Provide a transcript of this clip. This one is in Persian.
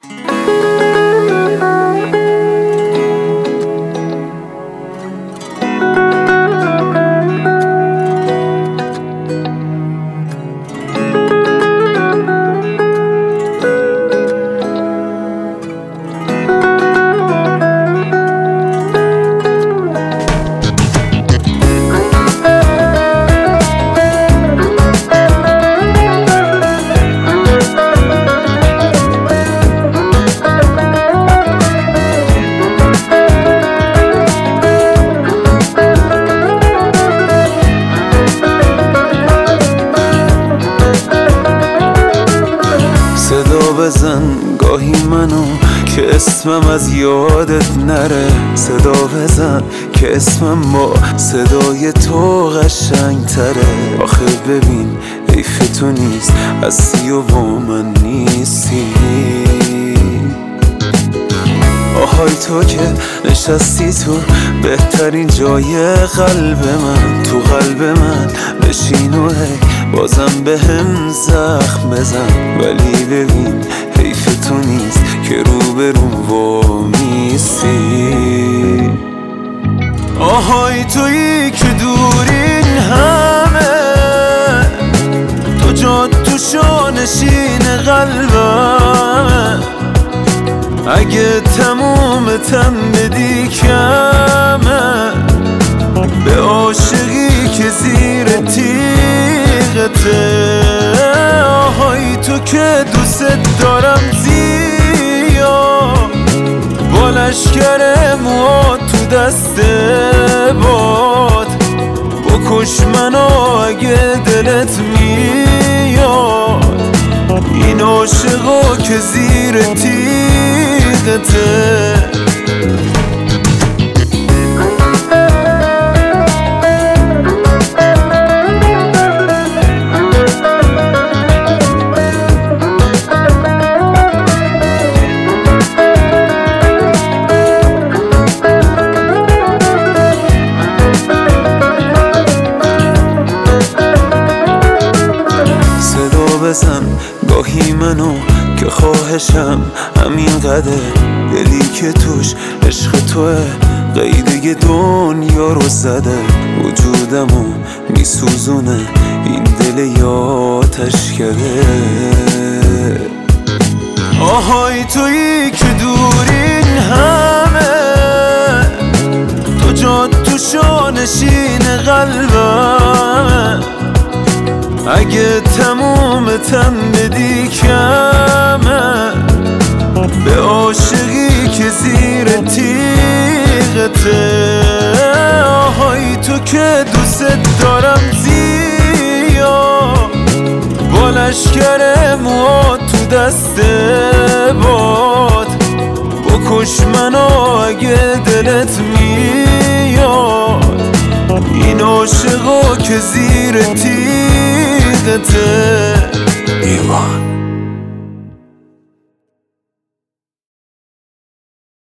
صدا بزن گاهی منو که اسمم از یادت نره، صدا بزن که اسمم با صدای تو قشنگ تره. آخه ببین حیف تو نیست هستی و با من نیستی، آهای تو که نشستی تو بهترین جای قلب من، تو قلب من بشین و هی بازم به هم زخم بزن. ولی ببین حیف تو نیست که روبروم وامیستی، آهای تویی که دورین همه، تو جا تو شانشین قلبم، اگه تمومتم بدی کمه، به عاشقی که زیر تیغته. آهای تو که دوست دارم زیاد، با لشکر موها تو دست باد، بکش منو اگه دلت میاد، این عاشقا که زیر تیغته. بزن گاهی منو که خواهشم همین قدر، دلی که توش عشق توه قیده دنیا رو زده، وجودمو میسوزونه این دل یاتش کرده. آهای تویی که دورین همه، تو جا تو شانشین قلبم، اگه تمومتم بدی کمه، به عاشقی که زیر تیغته. آهای تو که دوست دارم زیاد، با لشکر موها تو دست باد، بکش منو اگه دلت میاد، این عاشقا که زیر تیغته. ایوان